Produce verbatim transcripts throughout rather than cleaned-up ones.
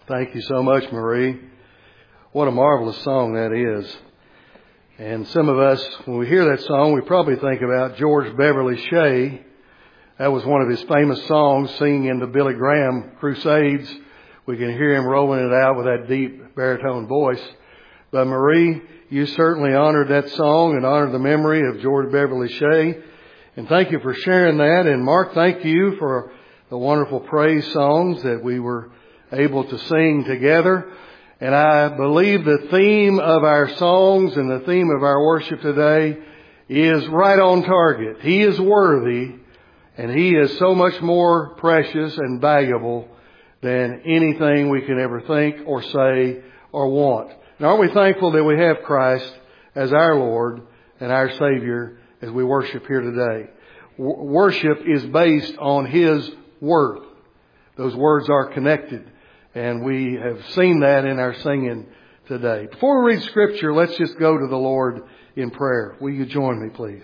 Thank you so much, Marie. What a marvelous song that is. And some of us, when we hear that song, we probably think about George Beverly Shea. That was one of his famous songs, singing in the Billy Graham crusades. We can hear him rolling it out with that deep baritone voice. But Marie, you certainly honored that song and honored the memory of George Beverly Shea. And thank you for sharing that. And Mark, thank you for the wonderful praise songs that we were able to sing together. And I believe the theme of our songs and the theme of our worship today is right on target. He is worthy, and He is so much more precious and valuable than anything we can ever think or say or want. And aren't we thankful that we have Christ as our Lord and our Savior as we worship here today? W- worship is based on His worth. Those words are connected. And we have seen that in our singing today. Before we read Scripture, let's just go to the Lord in prayer. Will you join me, please?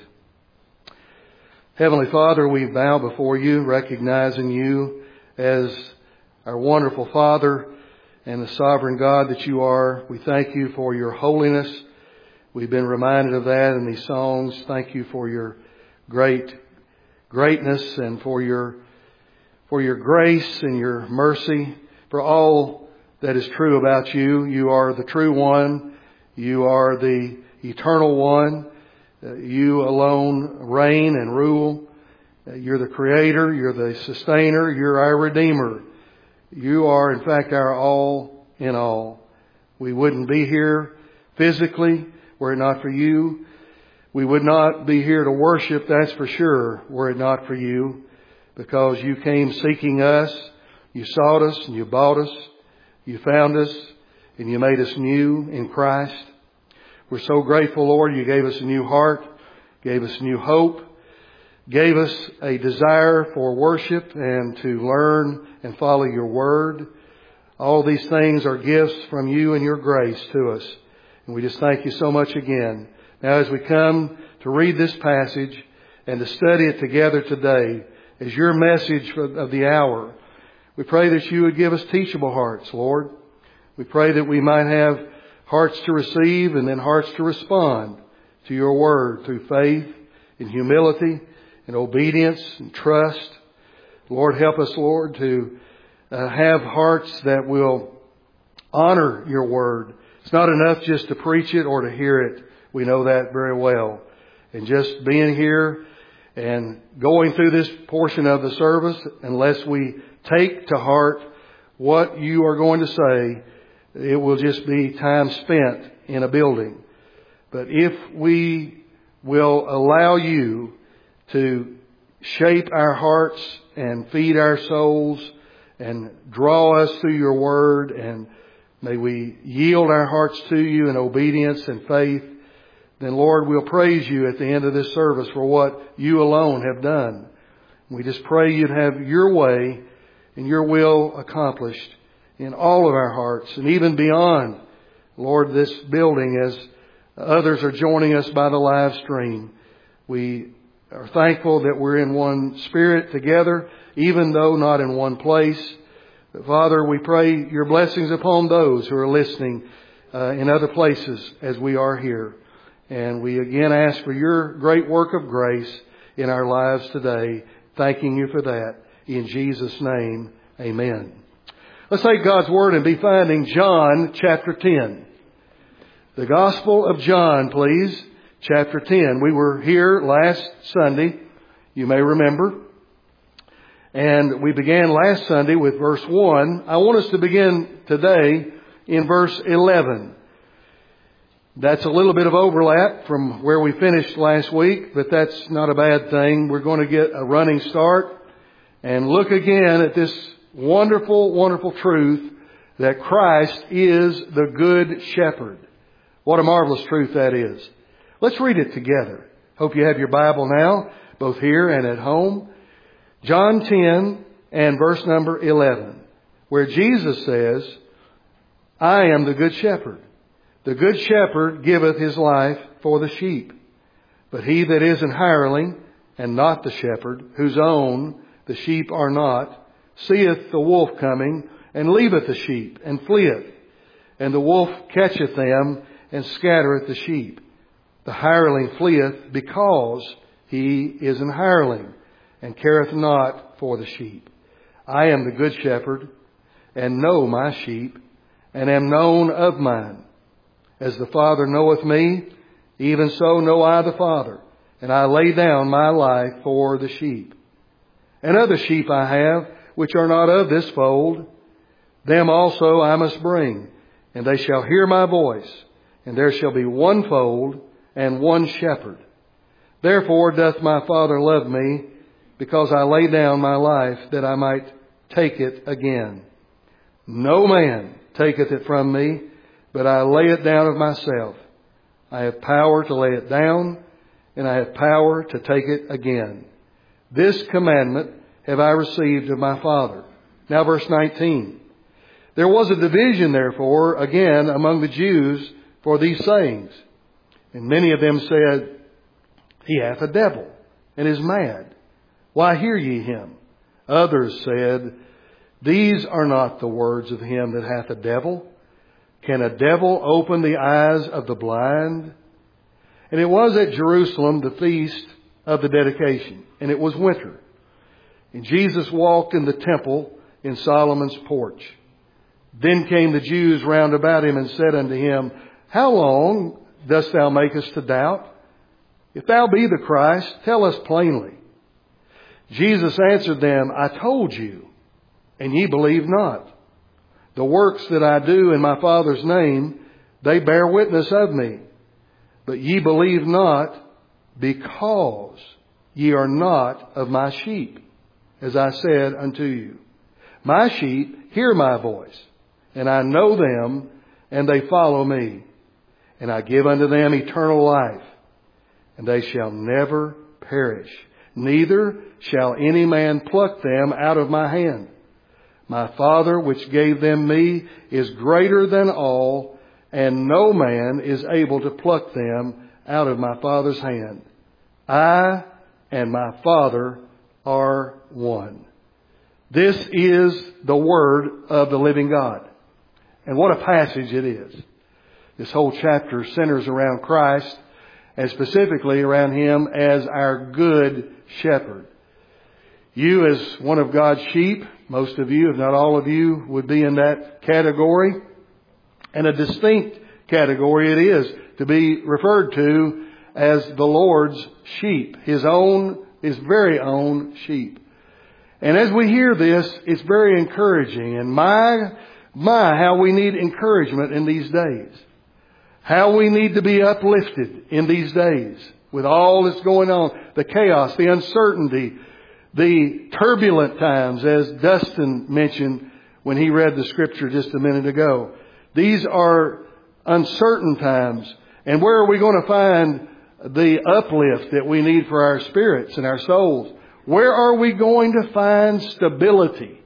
Heavenly Father, we bow before You, recognizing You as our wonderful Father and the sovereign God that You are. We thank You for Your holiness. We've been reminded of that in these songs. Thank You for Your great greatness and for Your for Your grace and Your mercy. For all that is true about You. You are the true one. You are the eternal one. You alone reign and rule. You're the Creator. You're the Sustainer. You're our Redeemer. You are, in fact, our all in all. We wouldn't be here physically were it not for You. We would not be here to worship, that's for sure, were it not for You. Because You came seeking us. You sought us and You bought us. You found us and You made us new in Christ. We're so grateful, Lord. You gave us a new heart, gave us new hope, gave us a desire for worship and to learn and follow Your word. All these things are gifts from You and Your grace to us. And we just thank You so much again. Now as we come to read this passage and to study it together today as Your message of the hour, we pray that You would give us teachable hearts, Lord. We pray that we might have hearts to receive and then hearts to respond to Your word through faith and humility and obedience and trust. Lord, help us, Lord, to uh, have hearts that will honor Your word. It's not enough just to preach it or to hear it. We know that very well. And just being here and going through this portion of the service, unless we take to heart what You are going to say, it will just be time spent in a building. But if we will allow You to shape our hearts and feed our souls and draw us through Your word, and may we yield our hearts to You in obedience and faith, then Lord, we'll praise You at the end of this service for what You alone have done. We just pray You'd have Your way and Your will accomplished in all of our hearts and even beyond, Lord, this building as others are joining us by the live stream. We are thankful that we're in one spirit together, even though not in one place. But Father, we pray Your blessings upon those who are listening uh, in other places as we are here. And we again ask for Your great work of grace in our lives today, thanking You for that. In Jesus' name, amen. Let's take God's Word and be finding John chapter ten. The Gospel of John, please, chapter ten. We were here last Sunday, you may remember. And we began last Sunday with verse one. I want us to begin today in verse eleven. That's a little bit of overlap from where we finished last week, but that's not a bad thing. We're going to get a running start and look again at this wonderful, wonderful truth that Christ is the Good Shepherd. What a marvelous truth that is. Let's read it together. Hope you have your Bible now, both here and at home. John ten and verse number eleven, where Jesus says, I am the Good Shepherd. The Good Shepherd giveth His life for the sheep. But he that is an hireling, and not the shepherd, whose own the sheep are not, seeth the wolf coming, and leaveth the sheep, and fleeth. And the wolf catcheth them, and scattereth the sheep. The hireling fleeth, because he is an hireling, and careth not for the sheep. I am the good shepherd, and know my sheep, and am known of mine. As the Father knoweth me, even so know I the Father, and I lay down my life for the sheep. And other sheep I have, which are not of this fold, them also I must bring, and they shall hear my voice, and there shall be one fold and one shepherd. Therefore doth my Father love me, because I lay down my life that I might take it again. No man taketh it from me, but I lay it down of myself. I have power to lay it down, and I have power to take it again. This commandment have I received of my Father. Now verse nineteen. There was a division, therefore, again among the Jews for these sayings. And many of them said, He hath a devil, and is mad. Why hear ye him? Others said, These are not the words of him that hath a devil. Can a devil open the eyes of the blind? And it was at Jerusalem the feast of the dedication, and it was winter. And Jesus walked in the temple in Solomon's porch. Then came the Jews round about him and said unto him, How long dost thou make us to doubt? If thou be the Christ, tell us plainly. Jesus answered them, I told you, and ye believe not. The works that I do in my Father's name, they bear witness of me. But ye believe not, because ye are not of my sheep, as I said unto you. My sheep hear my voice, and I know them, and they follow me. And I give unto them eternal life, and they shall never perish. Neither shall any man pluck them out of my hand. My Father, which gave them me, is greater than all, and no man is able to pluck them out of my Father's hand. I and my Father are one. This is the word of the living God. And what a passage it is. This whole chapter centers around Christ, and specifically around Him as our good shepherd. You, as one of God's sheep, most of you, if not all of you, would be in that category. And a distinct category it is to be referred to as the Lord's sheep. His own, His very own sheep. And as we hear this, it's very encouraging. And my, my, how we need encouragement in these days. How we need to be uplifted in these days with all that's going on. The chaos, the uncertainty, the turbulent times, as Dustin mentioned when he read the scripture just a minute ago. These are uncertain times. And where are we going to find the uplift that we need for our spirits and our souls? Where are we going to find stability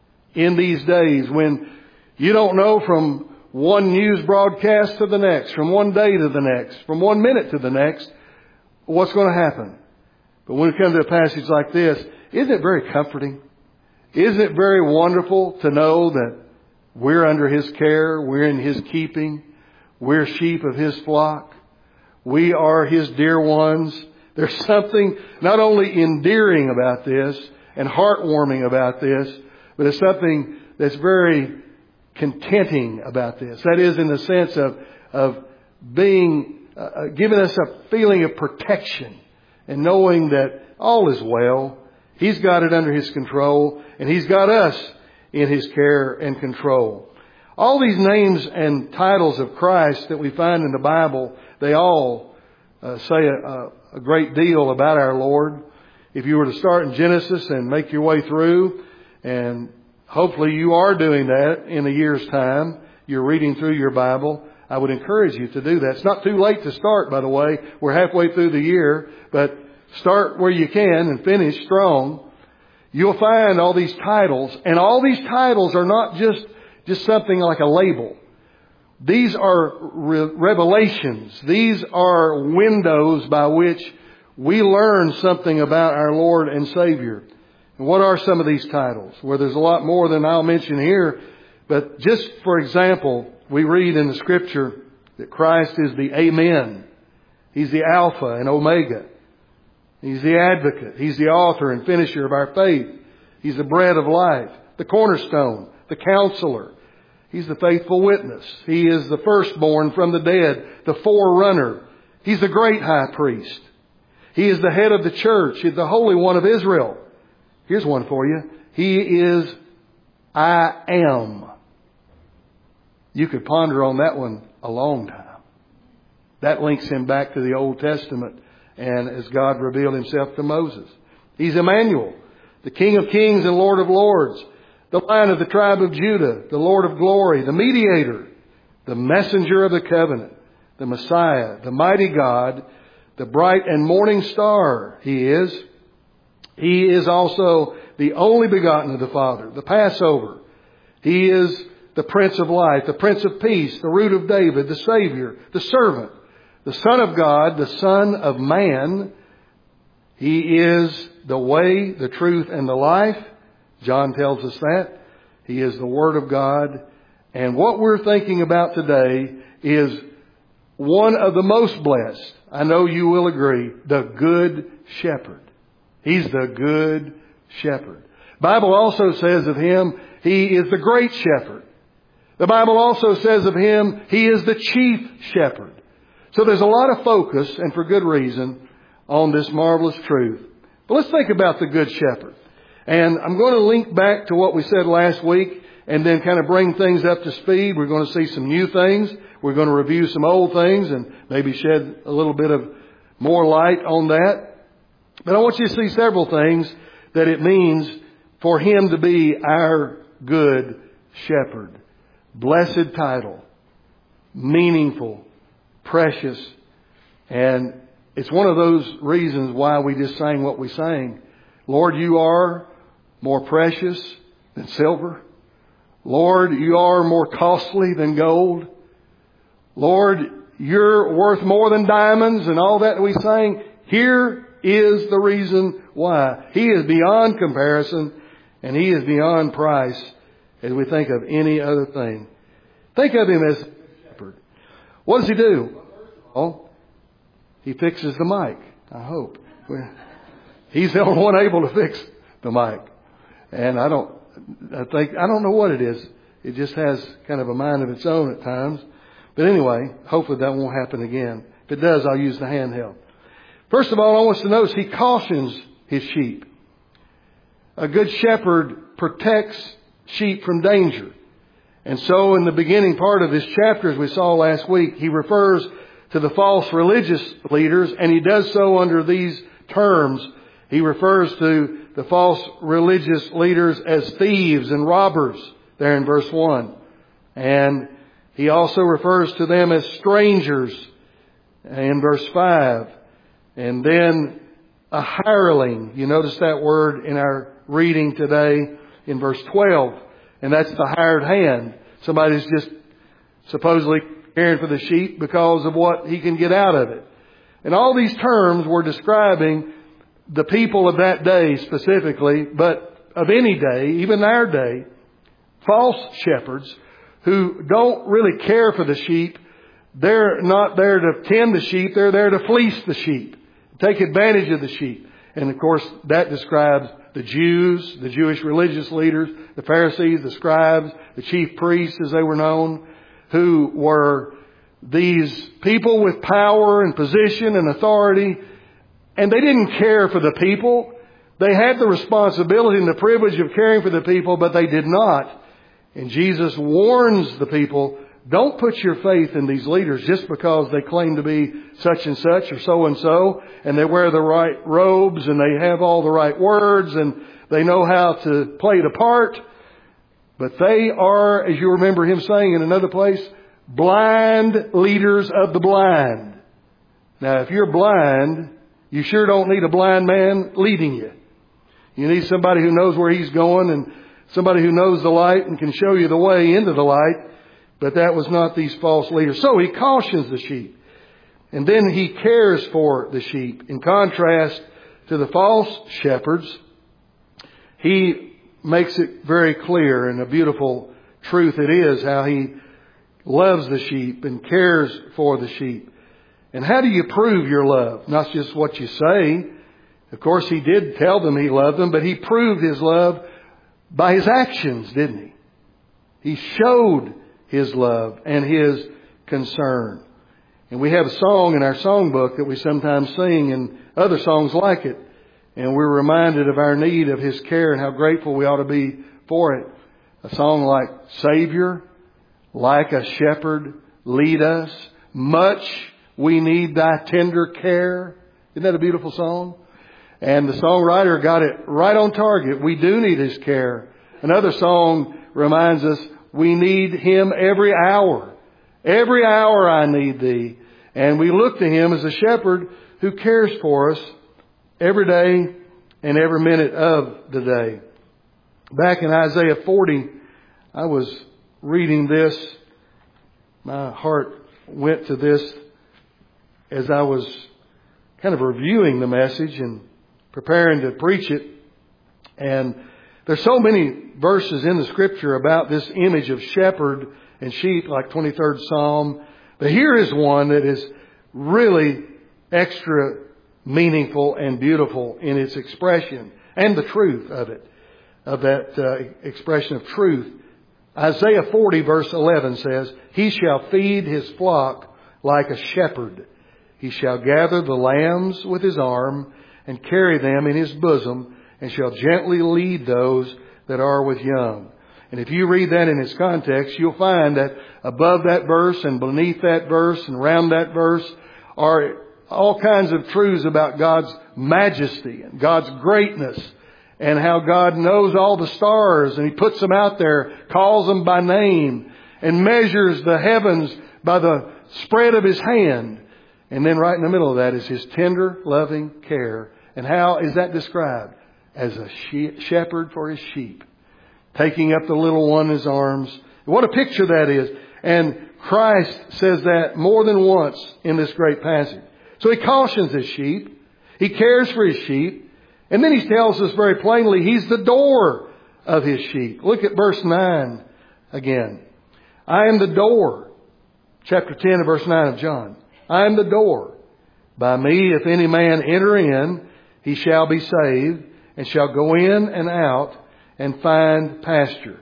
in these days when you don't know from one news broadcast to the next, from one day to the next, from one minute to the next, what's going to happen? But when it comes to a passage like this, isn't it very comforting? Isn't it very wonderful to know that we're under His care, we're in His keeping, we're sheep of His flock, we are His dear ones? There's something not only endearing about this and heartwarming about this, but it's something that's very contenting about this. That is, in the sense of of being uh, giving us a feeling of protection and knowing that all is well. He's got it under His control, and He's got us in His care and control. All these names and titles of Christ that we find in the Bible, they all uh, say a, a great deal about our Lord. If you were to start in Genesis and make your way through, and hopefully you are doing that in a year's time, you're reading through your Bible, I would encourage you to do that. It's not too late to start, by the way. We're halfway through the year, but start where you can and finish strong. You'll find all these titles, and all these titles are not just, just something like a label. These are re- revelations. These are windows by which we learn something about our Lord and Savior. And what are some of these titles? Well, there's a lot more than I'll mention here But just for example, we read in the Scripture that Christ is the Amen. He's the Alpha and Omega. He's the Advocate. He's the author and finisher of our faith. He's the bread of life, the cornerstone, the Counselor. He's the faithful witness. He is the firstborn from the dead, the forerunner. He's the great high priest. He is the head of the church. He's the Holy One of Israel. Here's one for you. He is I Am. You could ponder on that one a long time. That links him back to the Old Testament and as God revealed himself to Moses. He's Emmanuel, the King of kings and Lord of lords, the Lion of the tribe of Judah, the Lord of glory, the mediator, the messenger of the covenant, the Messiah, the mighty God, the bright and morning star He is. He is also the only begotten of the Father, the Passover. He is the Prince of Life, the Prince of Peace, the Root of David, the Savior, the Servant, the Son of God, the Son of Man. He is the way, the truth, and the life. John tells us that. He is the Word of God. And what we're thinking about today is one of the most blessed. I know you will agree. The Good Shepherd. He's the Good Shepherd. The Bible also says of Him, He is the Great Shepherd. The Bible also says of Him, He is the Chief Shepherd. So there's a lot of focus, and for good reason, on this marvelous truth. But let's think about the Good Shepherd. And I'm going to link back to what we said last week and then kind of bring things up to speed. We're going to see some new things. We're going to review some old things and maybe shed a little bit of more light on that. But I want you to see several things that it means for Him to be our Good Shepherd. Blessed title. Meaningful. Precious. And it's one of those reasons why we just sang what we sang. Lord, you are more precious than silver. Lord, you are more costly than gold. Lord, you're worth more than diamonds and all that we sang. Here is the reason why. He is beyond comparison and He is beyond price as we think of any other thing. Think of Him as a shepherd. What does He do? Well, first of all, He fixes the mic, I hope. He's the only one able to fix the mic. And I don't, I think, I don't know what it is. It just has kind of a mind of its own at times. But anyway, hopefully that won't happen again. If it does, I'll use the handheld. First of all, I want us to notice He cautions His sheep. A good shepherd protects sheep from danger. And so in the beginning part of this chapter, as we saw last week, He refers to the false religious leaders, and He does so under these terms. He refers to the false religious leaders as thieves and robbers there in verse one. And He also refers to them as strangers in verse five. And then a hireling. You notice that word in our reading today in verse twelve. And that's the hired hand. Somebody's just supposedly caring for the sheep because of what he can get out of it. And all these terms were describing the people of that day specifically, but of any day, even our day, false shepherds who don't really care for the sheep. They're not there to tend the sheep. They're there to fleece the sheep, take advantage of the sheep. And of course, that describes the Jews, the Jewish religious leaders, the Pharisees, the scribes, the chief priests as they were known, who were these people with power and position and authority. And they didn't care for the people. They had the responsibility and the privilege of caring for the people, but they did not. And Jesus warns the people, don't put your faith in these leaders just because they claim to be such and such or so and so, and they wear the right robes and they have all the right words and they know how to play the part. But they are, as you remember Him saying in another place, blind leaders of the blind. Now, if you're blind, you sure don't need a blind man leading you. You need somebody who knows where he's going and somebody who knows the light and can show you the way into the light. But that was not these false leaders. So He cautions the sheep. And then He cares for the sheep. In contrast to the false shepherds, He makes it very clear in a beautiful truth it is, how He loves the sheep and cares for the sheep. And how do you prove your love? Not just what you say. Of course, He did tell them He loved them, but He proved His love by His actions, didn't He? He showed His love and His concern. And we have a song in our songbook that we sometimes sing and other songs like it. And we're reminded of our need of His care and how grateful we ought to be for it. A song like Savior, like a shepherd, lead us. Much we need Thy tender care. Isn't that a beautiful song? And the songwriter got it right on target. We do need His care. Another song reminds us we need Him every hour. Every hour I need Thee. And we look to Him as a shepherd who cares for us every day and every minute of the day. Back in Isaiah forty, I was reading this. My heart went to this as I was kind of reviewing the message and preparing to preach it. And there's so many verses in the Scripture about this image of shepherd and sheep, like twenty-third Psalm. But here is one that is really extra meaningful and beautiful in its expression and the truth of it, of that uh, expression of truth. Isaiah forty verse eleven says, He shall feed His flock like a shepherd. He shall gather the lambs with His arm and carry them in His bosom, and shall gently lead those that are with young. And if you read that in its context, you'll find that above that verse and beneath that verse and around that verse are all kinds of truths about God's majesty and God's greatness and how God knows all the stars and He puts them out there, calls them by name and measures the heavens by the spread of His hand. And then right in the middle of that is His tender, loving care. And how is that described? As a she- shepherd for His sheep, taking up the little one in His arms. What a picture that is. And Christ says that more than once in this great passage. So He cautions His sheep. He cares for His sheep. And then He tells us very plainly He's the door of His sheep. Look at verse nine again. I am the door. Chapter ten and verse nine of John. I am the door. By me, if any man enter in, he shall be saved, and shall go in and out and find pasture.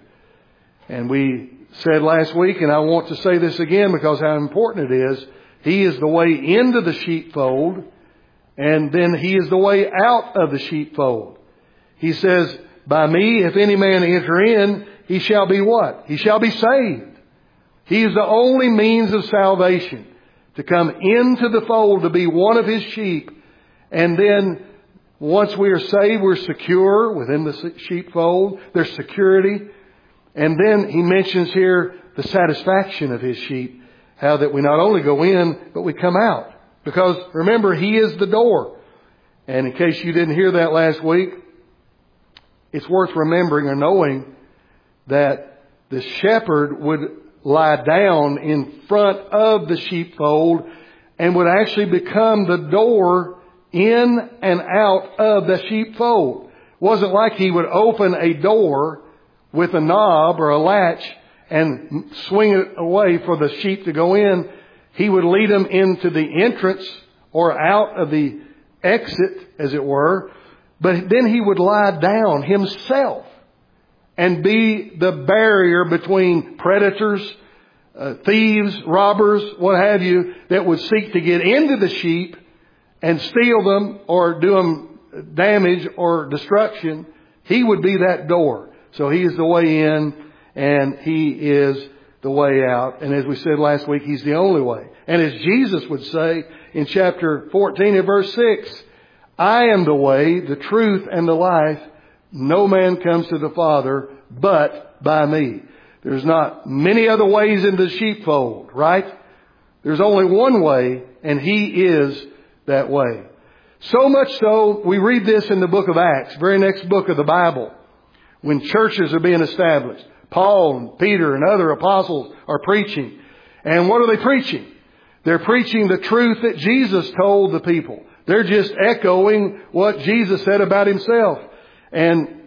And we said last week, and I want to say this again because how important it is, He is the way into the sheepfold, and then He is the way out of the sheepfold. He says, by me, if any man enter in, he shall be what? He shall be saved. He is the only means of salvation, to come into the fold, to be one of His sheep. And then once we are saved, we're secure within the sheepfold. There's security. And then He mentions here the satisfaction of His sheep. How that we not only go in, but we come out. Because remember, He is the door. And in case you didn't hear that last week, it's worth remembering or knowing that the shepherd would lie down in front of the sheepfold and would actually become the door in and out of the sheepfold. It wasn't like He would open a door with a knob or a latch and swing it away for the sheep to go in. He would lead them into the entrance or out of the exit, as it were. But then He would lie down Himself and be the barrier between predators, uh, thieves, robbers, what have you, that would seek to get into the sheep and steal them or do them damage or destruction. He would be that door. So He is the way in and He is the way out. And as we said last week, He's the only way. And as Jesus would say in chapter fourteen and verse six, I am the way, the truth, and the life. No man comes to the Father but by me. There's not many other ways into the sheepfold, right? There's only one way, and He is that way. So much so, we read this in the book of Acts, very next book of the Bible, when churches are being established. Paul and Peter and other apostles are preaching. And what are they preaching? They're preaching the truth that Jesus told the people. They're just echoing what Jesus said about Himself. And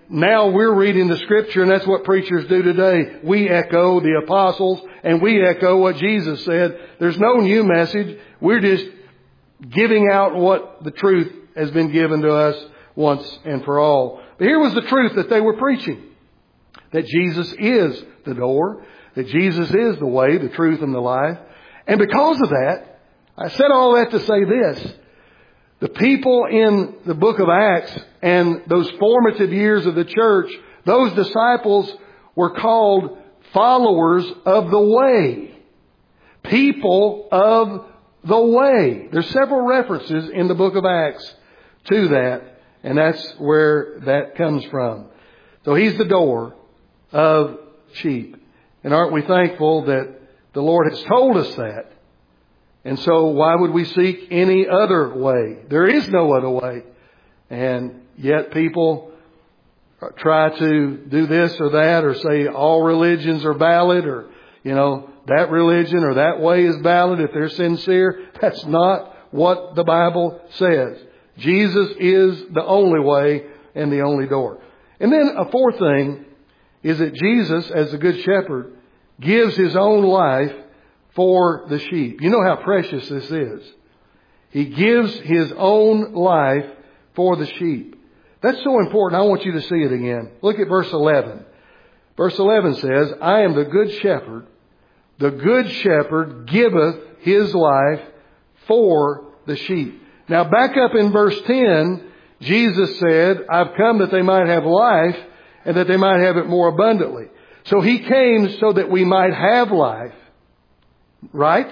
now we're reading the Scripture, and that's what preachers do today. We echo the apostles, and we echo what Jesus said. There's no new message. We're just giving out what the truth has been given to us once and for all. But here was the truth that they were preaching. That Jesus is the door. That Jesus is the way, the truth, and the life. And because of that, I said all that to say this. The people in the book of Acts and those formative years of the church, those disciples were called followers of the way. People of the way. There's several references in the book of Acts to that, and that's where that comes from. So He's the door of sheep. And aren't we thankful that the Lord has told us that? And so why would we seek any other way? There is no other way. And yet people try to do this or that, or say all religions are valid, or, you know, that religion or that way is valid if they're sincere. That's not what the Bible says. Jesus is the only way and the only door. And then a fourth thing is that Jesus, as the Good Shepherd, gives His own life for the sheep. You know how precious this is. He gives His own life for the sheep. That's so important. I want you to see it again. Look at verse eleven. Verse eleven says, I am the good shepherd. The good shepherd giveth his life for the sheep. Now back up in verse ten, Jesus said, I've come that they might have life and that they might have it more abundantly. So He came so that we might have life. Right?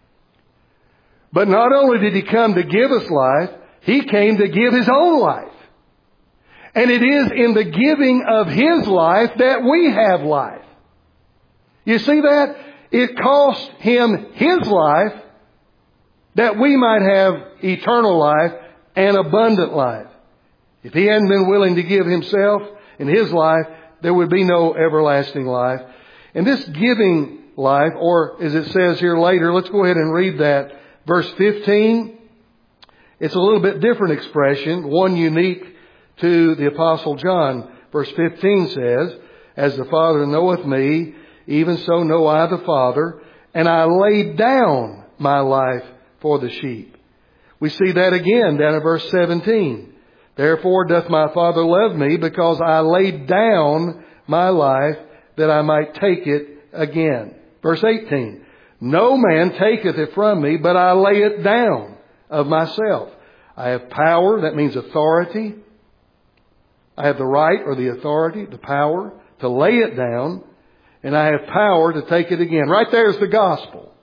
But not only did He come to give us life, He came to give His own life. And it is in the giving of His life that we have life. You see that? It cost Him His life that we might have eternal life and abundant life. If He hadn't been willing to give Himself and His life, there would be no everlasting life. And this giving life, or as it says here later, let's go ahead and read that. Verse fifteen, it's a little bit different expression, one unique to the Apostle John. Verse fifteen says, as the Father knoweth me, even so know I the Father, and I laid down my life for the sheep. We see that again down in verse seventeen. Therefore doth my Father love me, because I laid down my life that I might take it again. Verse eighteen. No man taketh it from me, but I lay it down of myself. I have power, that means authority. I have the right or the authority, the power to lay it down, and I have power to take it again. Right there is the gospel.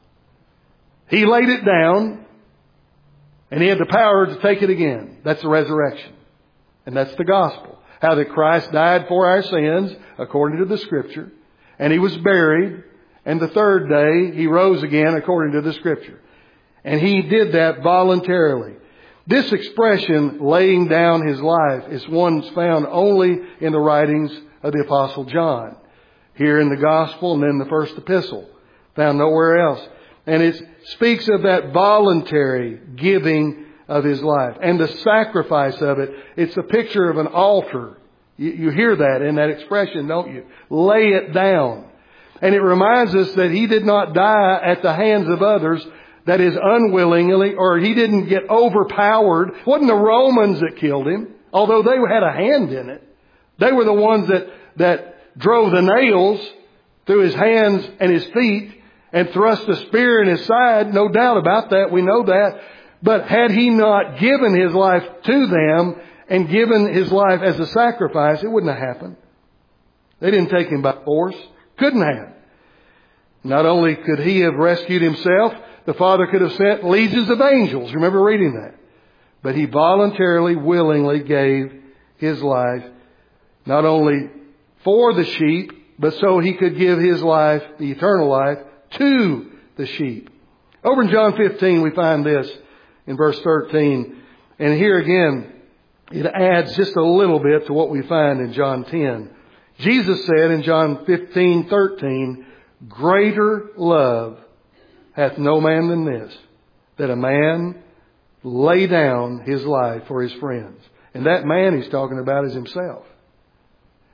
He laid it down, and He had the power to take it again. That's the resurrection. And that's the gospel. How that Christ died for our sins, according to the Scripture, and He was buried, and the third day He rose again, according to the Scripture. And He did that voluntarily. This expression, laying down His life, is one found only in the writings of the Apostle John. Here in the Gospel and then the first epistle. Found nowhere else. And it speaks of that voluntary giving of His life. And the sacrifice of it. It's a picture of an altar. You, you hear that in that expression, don't you? Lay it down. And it reminds us that He did not die at the hands of others, that is unwillingly, or He didn't get overpowered. It wasn't the Romans that killed Him, although they had a hand in it. They were the ones that, that drove the nails through His hands and His feet and thrust a spear in His side. No doubt about that. We know that. But had He not given His life to them and given His life as a sacrifice, it wouldn't have happened. They didn't take Him by force. Couldn't have. Not only could He have rescued Himself, the Father could have sent legions of angels. Remember reading that. But He voluntarily, willingly gave His life, not only for the sheep, but so He could give His life, the eternal life, to the sheep. Over in John fifteen, we find this in verse thirteen. And here again, it adds just a little bit to what we find in John ten. Jesus said in John fifteen thirteen, greater love hath no man than this, that a man lay down his life for his friends. And that man He's talking about is Himself.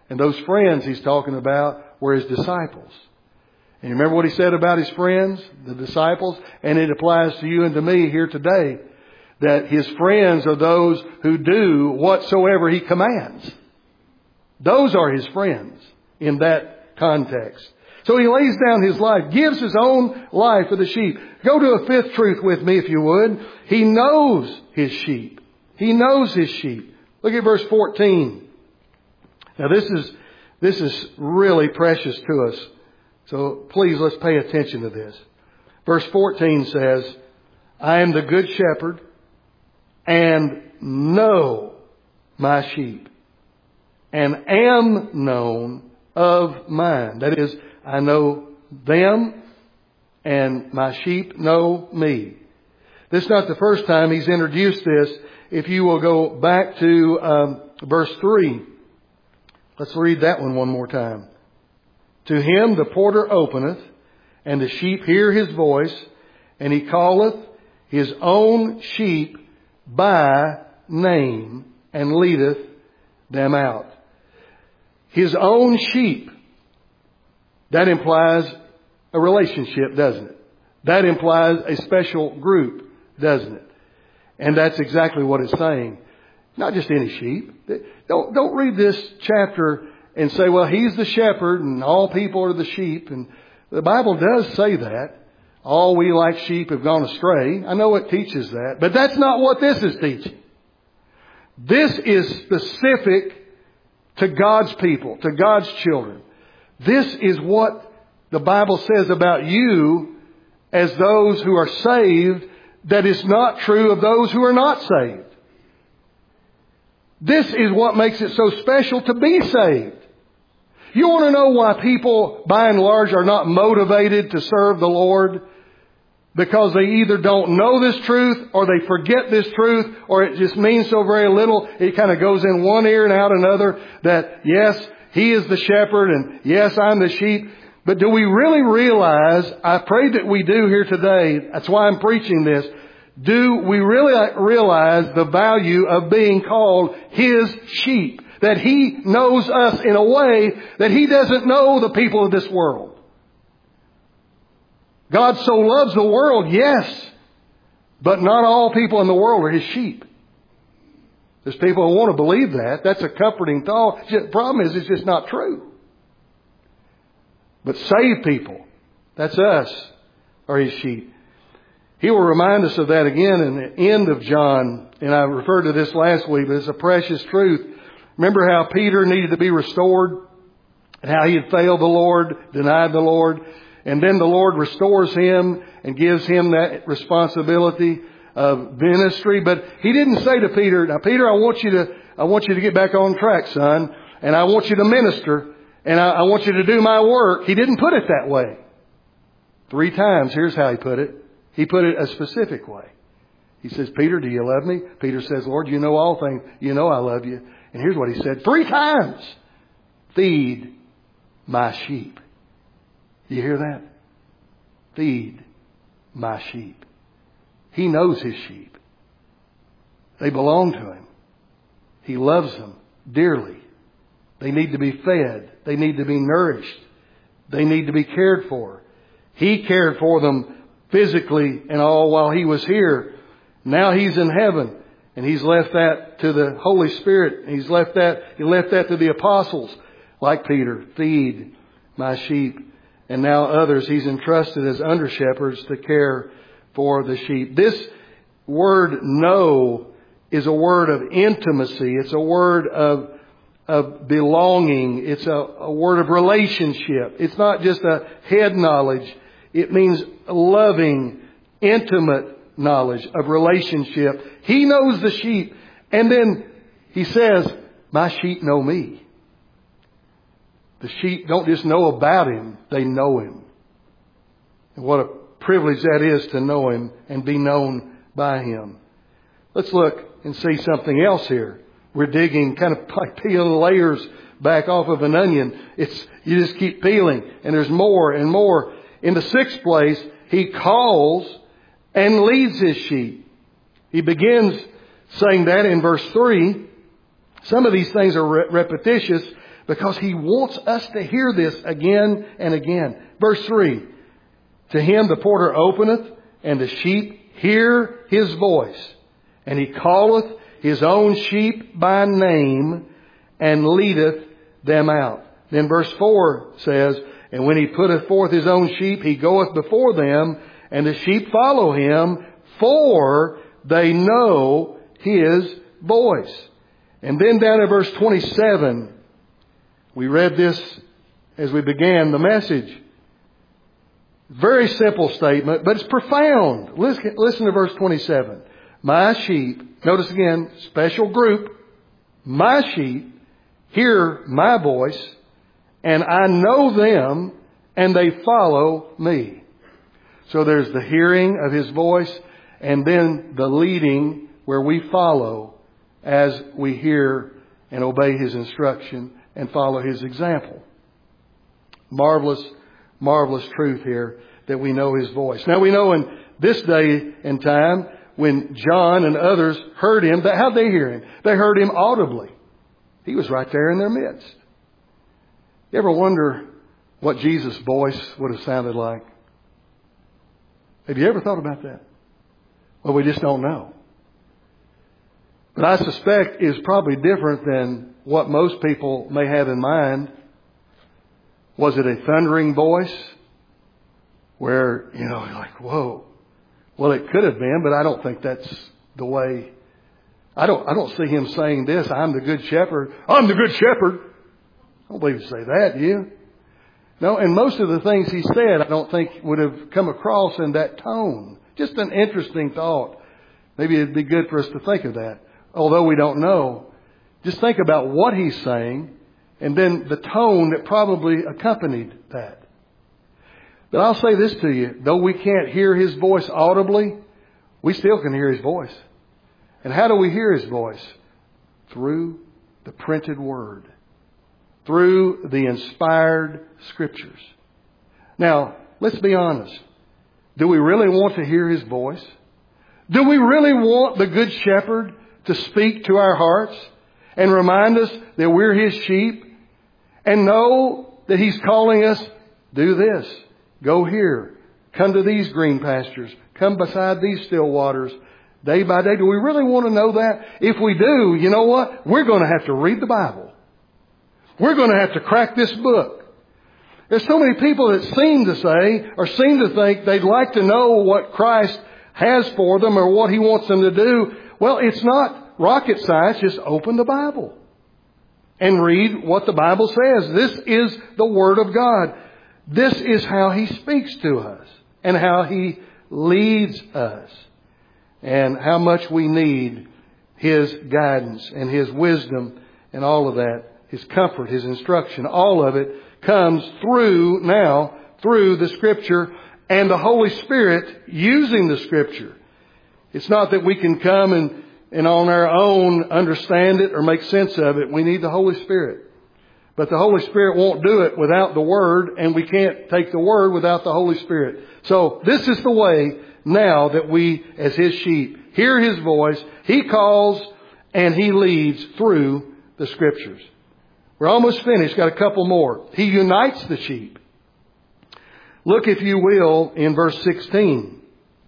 And those friends he's talking about were his disciples. And you remember what he said about his friends, the disciples? And it applies to you and to me here today, that his friends are those who do whatsoever he commands. Those are his friends in that context. So he lays down his life, gives his own life for the sheep. Go to a fifth truth with me, if you would. He knows his sheep. He knows his sheep. Look at verse fourteen. Now this is, this is really precious to us. So please, let's pay attention to this. Verse fourteen says, I am the good shepherd and know my sheep and am known of mine. That is, I know them and my sheep know me. This is not the first time he's introduced this. If you will go back to um, verse three. Let's read that one one more time. To him the porter openeth, and the sheep hear his voice, and he calleth his own sheep by name, and leadeth them out. His own sheep. That implies a relationship, doesn't it? That implies a special group, doesn't it? And that's exactly what it's saying. Not just any sheep. Don't, don't read this chapter and say, well, he's the shepherd and all people are the sheep. And the Bible does say that. All we like sheep have gone astray. I know it teaches that. But that's not what this is teaching. This is specific to God's people, to God's children. This is what the Bible says about you as those who are saved that is not true of those who are not saved. This is what makes it so special to be saved. You want to know why people, by and large, are not motivated to serve the Lord? Because they either don't know this truth, or they forget this truth, or it just means so very little, it kind of goes in one ear and out another, that yes, He is the shepherd, and yes, I'm the sheep. But do we really realize, I pray that we do here today, that's why I'm preaching this, do we really realize the value of being called His sheep? That He knows us in a way that He doesn't know the people of this world. God so loves the world, yes, but not all people in the world are His sheep. There's people who want to believe that. That's a comforting thought. The problem is it's just not true. But saved people, that's us, are His sheep. He will remind us of that again in the end of John. And I referred to this last week, but it's a precious truth. Remember how Peter needed to be restored? And how he had failed the Lord, denied the Lord. And then the Lord restores him and gives him that responsibility of ministry. But He didn't say to Peter, now Peter, I want you to, I want you to get back on track, son. And I want you to minister. And I, I want you to do my work. He didn't put it that way. Three times, here's how He put it. He put it a specific way. He says, Peter, do you love me? Peter says, Lord, you know all things. You know I love you. And here's what He said three times. Feed my sheep. Do you hear that? Feed my sheep. He knows His sheep. They belong to Him. He loves them dearly. They need to be fed. They need to be nourished. They need to be cared for. He cared for them physically and all while He was here. Now He's in heaven. And He's left that to the Holy Spirit. He's left that, He left that to the apostles, like Peter. Feed my sheep. And now others He's entrusted as under shepherds to care for the sheep. This word know is a word of intimacy. It's a word of, of belonging. It's a, a word of relationship. It's not just a head knowledge. It means loving, intimate knowledge of relationship. He knows the sheep. And then He says, my sheep know me. The sheep don't just know about Him, they know Him. And what a privilege that is to know Him and be known by Him. Let's look and see something else here. We're digging, kind of like peeling layers back off of an onion. It's, you just keep peeling and there's more and more. In the sixth place, He calls and leads His sheep. He begins saying that in verse three. Some of these things are re- repetitious, because He wants us to hear this again and again. Verse three, to Him the porter openeth, and the sheep hear His voice. And He calleth His own sheep by name, and leadeth them out. Then verse four says, and when He putteth forth His own sheep, He goeth before them, and the sheep follow Him, for they know His voice. And then down at verse twenty-seven, we read this as we began the message. Very simple statement, but it's profound. Listen, listen to verse twenty-seven. My sheep, notice again, special group, my sheep hear my voice, and I know them, and they follow me. So there's the hearing of His voice, and then the leading where we follow as we hear and obey His instruction and follow His example. Marvelous, marvelous truth here that we know His voice. Now we know in this day and time when John and others heard Him, that how'd they hear Him? They heard Him audibly. He was right there in their midst. You ever wonder what Jesus' voice would have sounded like? Have you ever thought about that? Well, we just don't know. But I suspect it's probably different than what most people may have in mind. Was it a thundering voice? Where, you know, you're like, whoa. Well, it could have been, but I don't think that's the way. I don't, I don't see Him saying this, I'm the good shepherd. I'm the good shepherd. I don't believe He'd say that, do you? No, and most of the things He said, I don't think would have come across in that tone. Just an interesting thought. Maybe it'd be good for us to think of that. Although we don't know. Just think about what He's saying and then the tone that probably accompanied that. But I'll say this to you. Though we can't hear His voice audibly, we still can hear His voice. And how do we hear His voice? Through the printed Word. Through the inspired Scriptures. Now, let's be honest. Do we really want to hear His voice? Do we really want the Good Shepherd to speak to our hearts and remind us that we're His sheep and know that He's calling us, do this, go here, come to these green pastures, come beside these still waters, day by day? Do we really want to know that? If we do, you know what? We're going to have to read the Bible. We're going to have to crack this book. There's so many people that seem to say or seem to think they'd like to know what Christ has for them or what He wants them to do. Well, it's not rocket science. Just open the Bible and read what the Bible says. This is the Word of God. This is how He speaks to us and how He leads us and how much we need His guidance and His wisdom and all of that. His comfort, His instruction, all of it comes through now, through the Scripture and the Holy Spirit using the Scripture. It's not that we can come and, and on our own understand it or make sense of it. We need the Holy Spirit. But the Holy Spirit won't do it without the Word, and we can't take the Word without the Holy Spirit. So this is the way now that we, as His sheep, hear His voice. He calls and He leads through the Scriptures. We're almost finished. Got a couple more. He unites the sheep. Look, if you will, in verse sixteen.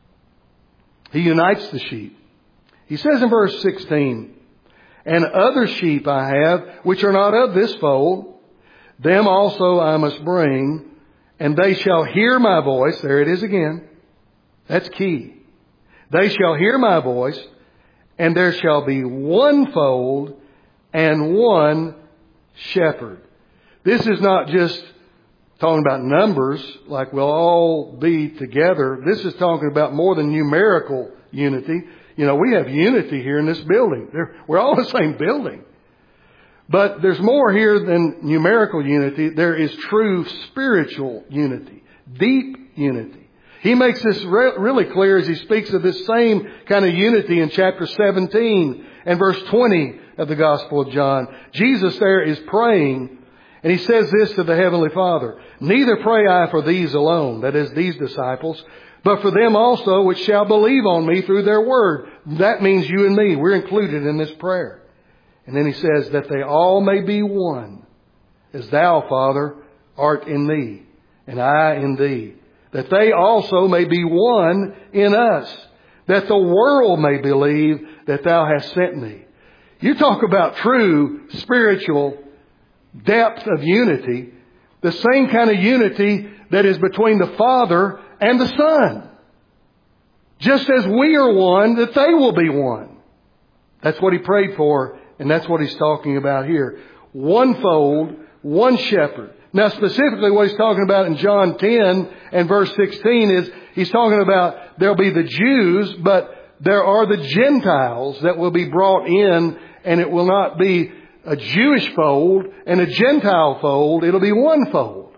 He unites the sheep. He says in verse sixteen, and other sheep I have, which are not of this fold, them also I must bring, and they shall hear my voice. There it is again. That's key. They shall hear my voice, and there shall be one fold and one shepherd. This is not just talking about numbers, like we'll all be together. This is talking about more than numerical unity. You know, we have unity here in this building. We're all in the same building. But there's more here than numerical unity. There is true spiritual unity, deep unity. He makes this re- really clear as he speaks of this same kind of unity in chapter seventeen and verse twenty of the Gospel of John. Jesus there is praying, and He says this to the Heavenly Father, neither pray I for these alone, that is, these disciples, but for them also which shall believe on me through their word. That means you and me. We're included in this prayer. And then He says that they all may be one, as thou, Father, art in me, and I in thee, that they also may be one in us, that the world may believe that thou hast sent me. You talk about true spiritual depth of unity, the same kind of unity that is between the Father and the Son. Just as we are one, that they will be one. That's what he prayed for, and that's what he's talking about here. One fold, one shepherd. Now specifically what he's talking about in John ten and verse sixteen is he's talking about there'll be the Jews, but there are the Gentiles that will be brought in, and it will not be a Jewish fold and a Gentile fold. It'll be one fold.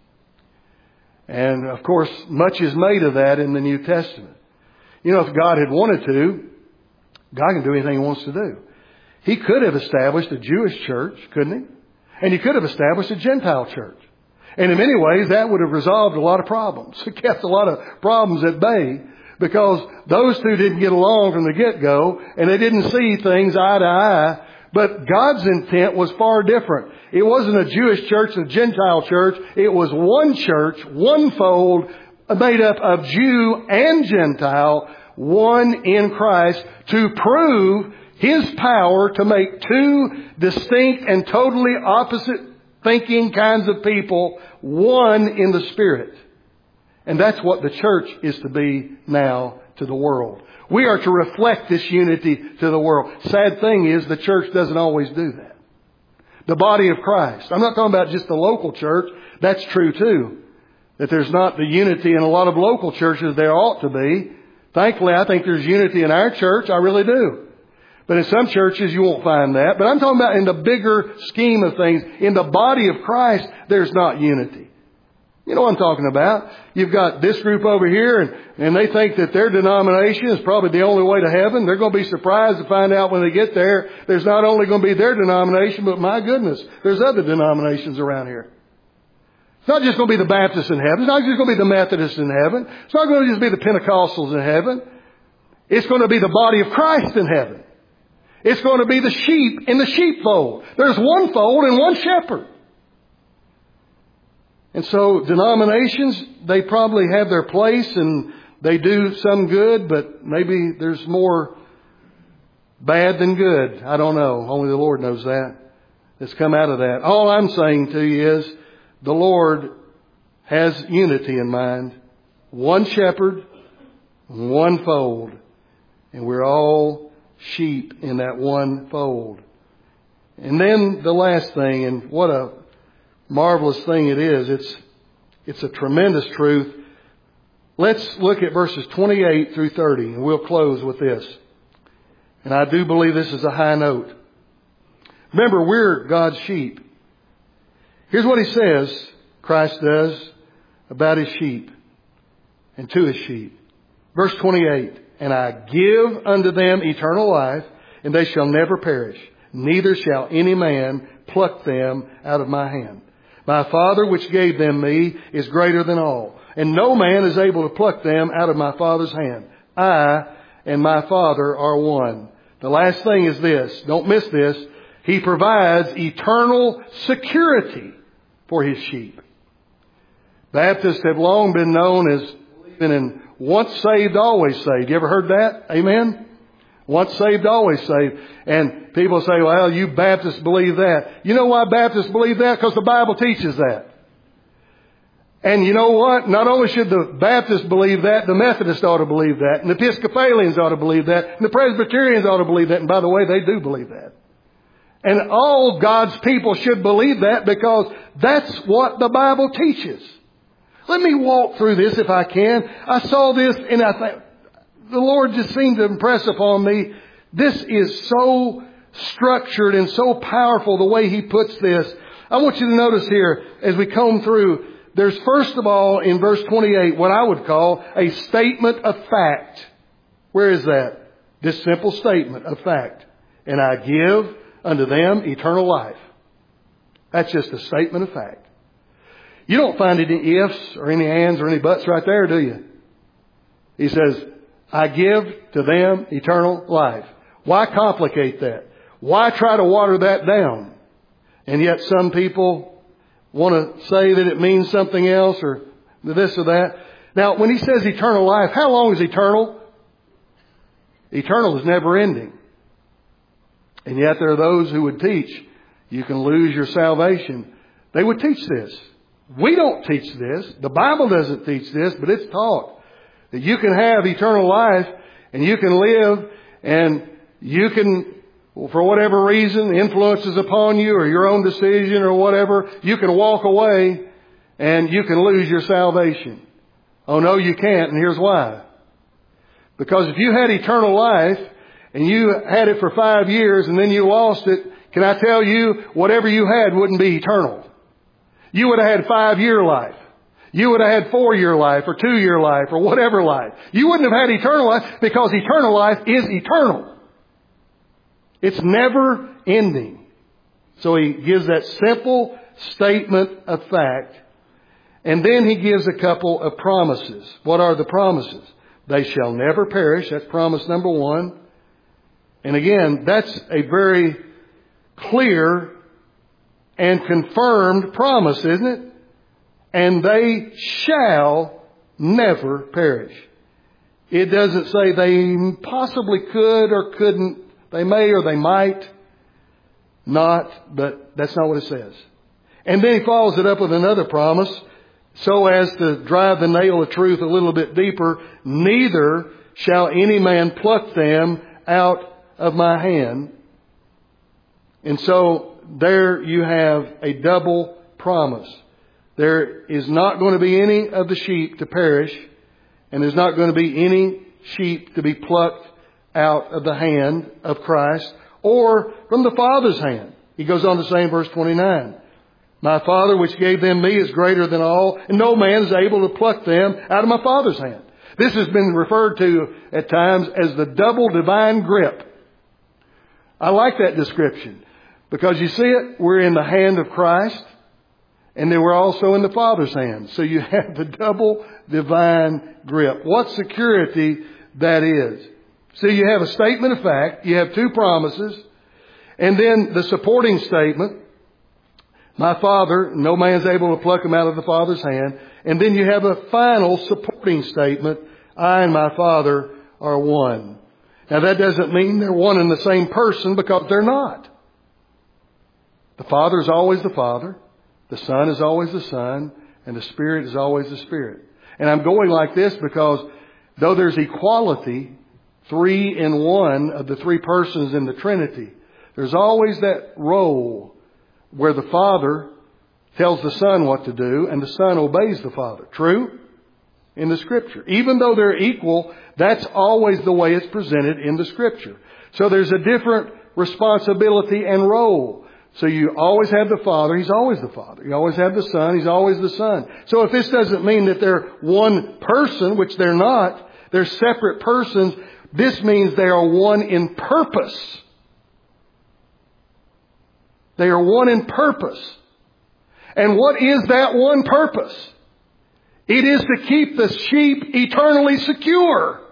And of course, much is made of that in the New Testament. You know, if God had wanted to, God can do anything He wants to do. He could have established a Jewish church, couldn't He? And He could have established a Gentile church. And in many ways, that would have resolved a lot of problems. It kept a lot of problems at bay, because those two didn't get along from the get-go, and they didn't see things eye to eye. But God's intent was far different. It wasn't a Jewish church and a Gentile church. It was one church, one fold, made up of Jew and Gentile, one in Christ, to prove His power to make two distinct and totally opposite thinking kinds of people one in the Spirit. And that's what the church is to be now to the world. We are to reflect this unity to the world. Sad thing is, the church doesn't always do that. The body of Christ. I'm not talking about just the local church. That's true too. That there's not the unity in a lot of local churches there ought to be. Thankfully, I think there's unity in our church. I really do. But in some churches, you won't find that. But I'm talking about in the bigger scheme of things. In the body of Christ, there's not unity. You know what I'm talking about. You've got this group over here, and, and they think that their denomination is probably the only way to heaven. They're going to be surprised to find out when they get there, there's not only going to be their denomination, but my goodness, there's other denominations around here. It's not just going to be the Baptists in heaven. It's not just going to be the Methodists in heaven. It's not going to just be the Pentecostals in heaven. It's going to be the body of Christ in heaven. It's going to be the sheep in the sheepfold. There's one fold and one shepherd. And so denominations, they probably have their place and they do some good, but maybe there's more bad than good. I don't know. Only the Lord knows that. It's come out of that. All I'm saying to you is the Lord has unity in mind. One shepherd, one fold. And we're all sheep in that one fold. And then the last thing, and what a marvelous thing it is. It's, it's a tremendous truth. Let's look at verses twenty-eight through thirty, and we'll close with this. And I do believe this is a high note. Remember, we're God's sheep. Here's what He says, Christ does, about His sheep and to His sheep. Verse twenty-eight, and I give unto them eternal life, and they shall never perish, neither shall any man pluck them out of my hand. My Father which gave them me is greater than all, and no man is able to pluck them out of my Father's hand. I and my Father are one. The last thing is this. Don't miss this. He provides eternal security for His sheep. Baptists have long been known as believing in once saved, always saved. You ever heard that? Amen? Once saved, always saved. And people say, well, you Baptists believe that. You know why Baptists believe that? Because the Bible teaches that. And you know what? Not only should the Baptists believe that, the Methodists ought to believe that. And the Episcopalians ought to believe that. And the Presbyterians ought to believe that. And by the way, they do believe that. And all God's people should believe that, because that's what the Bible teaches. Let me walk through this if I can. I saw this and I think, the Lord just seemed to impress upon me, this is so structured and so powerful the way He puts this. I want you to notice here as we comb through, there's first of all in verse twenty-eight what I would call a statement of fact. Where is that? This simple statement of fact. And I give unto them eternal life. That's just a statement of fact. You don't find any ifs or any ands or any buts right there, do you? He says, I give to them eternal life. Why complicate that? Why try to water that down? And yet some people want to say that it means something else or this or that. Now, when he says eternal life, how long is eternal? Eternal is never ending. And yet there are those who would teach you can lose your salvation. They would teach this. We don't teach this. The Bible doesn't teach this, but it's taught that you can have eternal life and you can live and you can, for whatever reason, influences upon you or your own decision or whatever, you can walk away and you can lose your salvation. Oh no, you can't, and here's why. Because if you had eternal life and you had it for five years and then you lost it, can I tell you, whatever you had wouldn't be eternal. You would have had five-year life. You would have had four-year life or two-year life or whatever life. You wouldn't have had eternal life because eternal life is eternal. It's never ending. So he gives that simple statement of fact. And then he gives a couple of promises. What are the promises? They shall never perish. That's promise number one. And again, that's a very clear and confirmed promise, isn't it? And they shall never perish. It doesn't say they possibly could or couldn't. They may or they might not, but that's not what it says. And then he follows it up with another promise, so as to drive the nail of truth a little bit deeper. Neither shall any man pluck them out of my hand. And so there you have a double promise. There is not going to be any of the sheep to perish, and there's not going to be any sheep to be plucked out of the hand of Christ or from the Father's hand. He goes on to say in verse twenty-nine, my Father which gave them me is greater than all, and no man is able to pluck them out of my Father's hand. This has been referred to at times as the double divine grip. I like that description because you see it, we're in the hand of Christ and then we're also in the Father's hand. So you have the double divine grip. What security that is. See, you have a statement of fact, you have two promises, and then the supporting statement, my Father, no man's able to pluck him out of the Father's hand. And then you have a final supporting statement, I and my Father are one. Now that doesn't mean they're one and the same person, because they're not. The Father is always the Father, the Son is always the Son, and the Spirit is always the Spirit. And I'm going like this because though there's equality, three in one of the three persons in the Trinity, there's always that role where the Father tells the Son what to do and the Son obeys the Father. True? In the Scripture. Even though they're equal, that's always the way it's presented in the Scripture. So there's a different responsibility and role. So you always have the Father, He's always the Father. You always have the Son, He's always the Son. So if this doesn't mean that they're one person, which they're not, they're separate persons, this means they are one in purpose. They are one in purpose. And what is that one purpose? It is to keep the sheep eternally secure.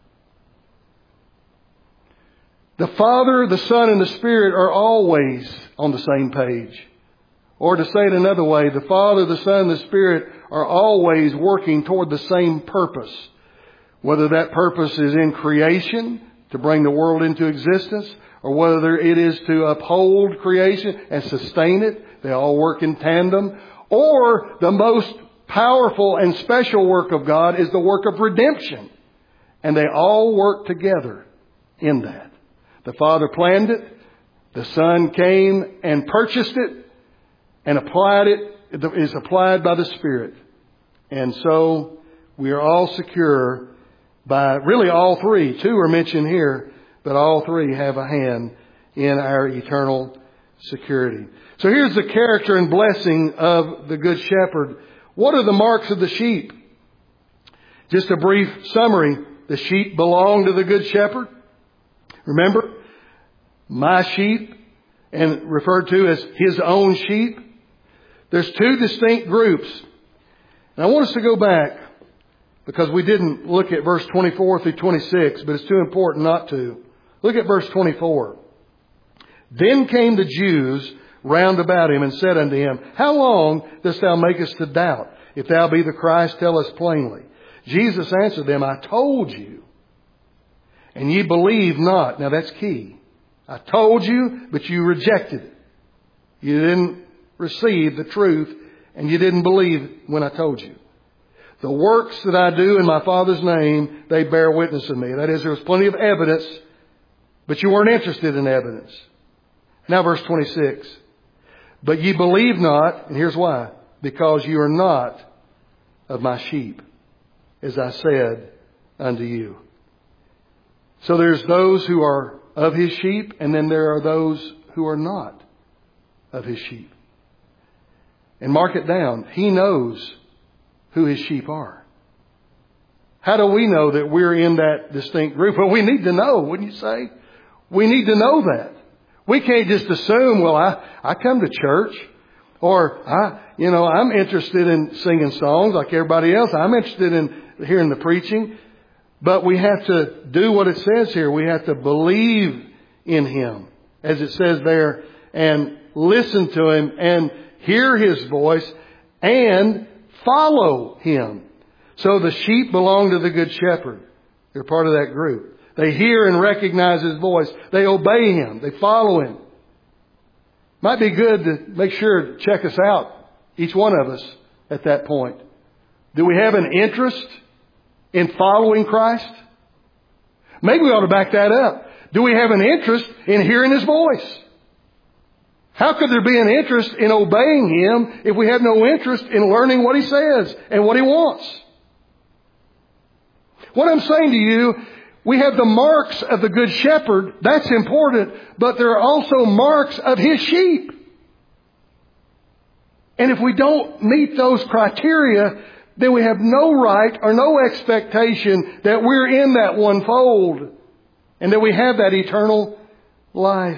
The Father, the Son, and the Spirit are always on the same page. Or to say it another way, the Father, the Son, and the Spirit are always working toward the same purpose. Whether that purpose is in creation, to bring the world into existence, or whether it is to uphold creation and sustain it. They all work in tandem. Or the most powerful and special work of God is the work of redemption. And they all work together in that. The Father planned it. The Son came and purchased it and applied it. It is applied by the Spirit. And so we are all secure by really all three. Two are mentioned here, but all three have a hand in our eternal security. So here's the character and blessing of the Good Shepherd. What are the marks of the sheep? Just a brief summary. The sheep belong to the Good Shepherd. Remember, my sheep, and referred to as His own sheep. There's two distinct groups. And I want us to go back because we didn't look at verse twenty-four through twenty-six, but it's too important not to. Look at verse twenty-four. Then came the Jews round about him and said unto him, How long dost thou make us to doubt? If thou be the Christ, tell us plainly. Jesus answered them, I told you, and ye believe not. Now that's key. I told you, but you rejected it. You didn't receive the truth, and you didn't believe when I told you. The works that I do in my Father's name, they bear witness of me. That is, there was plenty of evidence, but you weren't interested in evidence. Now verse twenty-six. But ye believe not, and here's why. Because you are not of my sheep, as I said unto you. So there's those who are of his sheep, and then there are those who are not of his sheep. And mark it down. He knows who his sheep are. How do we know that we're in that distinct group? Well, we need to know, wouldn't you say? We need to know that. We can't just assume, well, I, I come to church, or I, you know, I'm interested in singing songs like everybody else. I'm interested in hearing the preaching. But we have to do what it says here. We have to believe in him, as it says there, and listen to him and hear his voice and follow him. So the sheep belong to the good shepherd. They're part of that group. They hear and recognize his voice. They obey him. They follow him. Might be good to make sure to check us out, each one of us, at that point. Do we have an interest in following Christ? Maybe we ought to back that up. Do we have an interest in hearing his voice? How could there be an interest in obeying him if we have no interest in learning what he says and what he wants? What I'm saying to you, we have the marks of the good shepherd. That's important. But there are also marks of his sheep. And if we don't meet those criteria, then we have no right or no expectation that we're in that one fold and that we have that eternal life.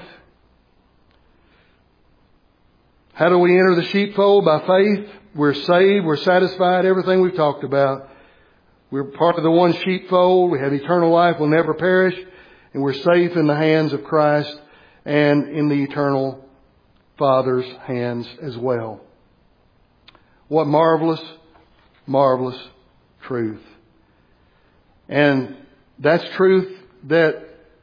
How do we enter the sheepfold? By faith. We're saved. We're satisfied. Everything we've talked about. We're part of the one sheepfold. We have eternal life. We'll never perish. And we're safe in the hands of Christ and in the eternal Father's hands as well. What marvelous, marvelous truth. And that's truth that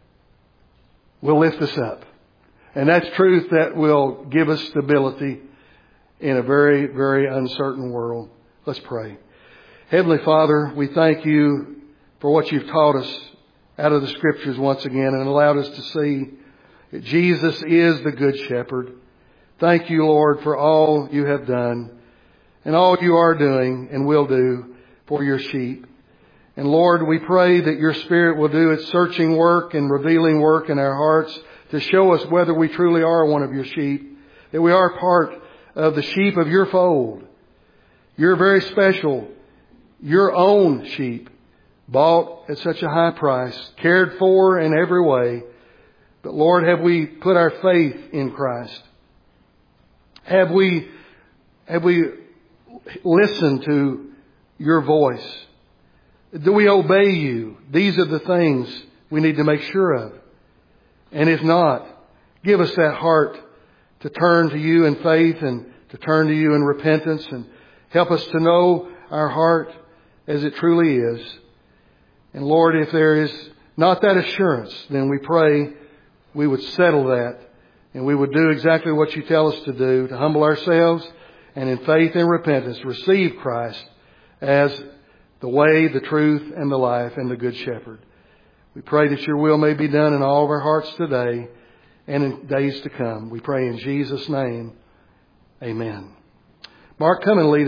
will lift us up. And that's truth that will give us stability in a very, very uncertain world. Let's pray. Heavenly Father, we thank you for what you've taught us out of the Scriptures once again and allowed us to see that Jesus is the Good Shepherd. Thank you, Lord, for all you have done and all you are doing and will do for your sheep. And Lord, we pray that your Spirit will do its searching work and revealing work in our hearts to show us whether we truly are one of your sheep, that we are part of the sheep of your fold. You're very special, your own sheep, bought at such a high price, cared for in every way. But Lord, have we put our faith in Christ? Have we, have we listened to your voice? Do we obey you? These are the things we need to make sure of. And if not, give us that heart to turn to you in faith and to turn to you in repentance, and help us to know our heart as it truly is. And Lord, if there is not that assurance, then we pray we would settle that and we would do exactly what you tell us to do, to humble ourselves and in faith and repentance receive Christ as the way, the truth, and the life, and the Good Shepherd. We pray that your will may be done in all of our hearts today and in days to come. We pray in Jesus' name. Amen. Mark, come and lead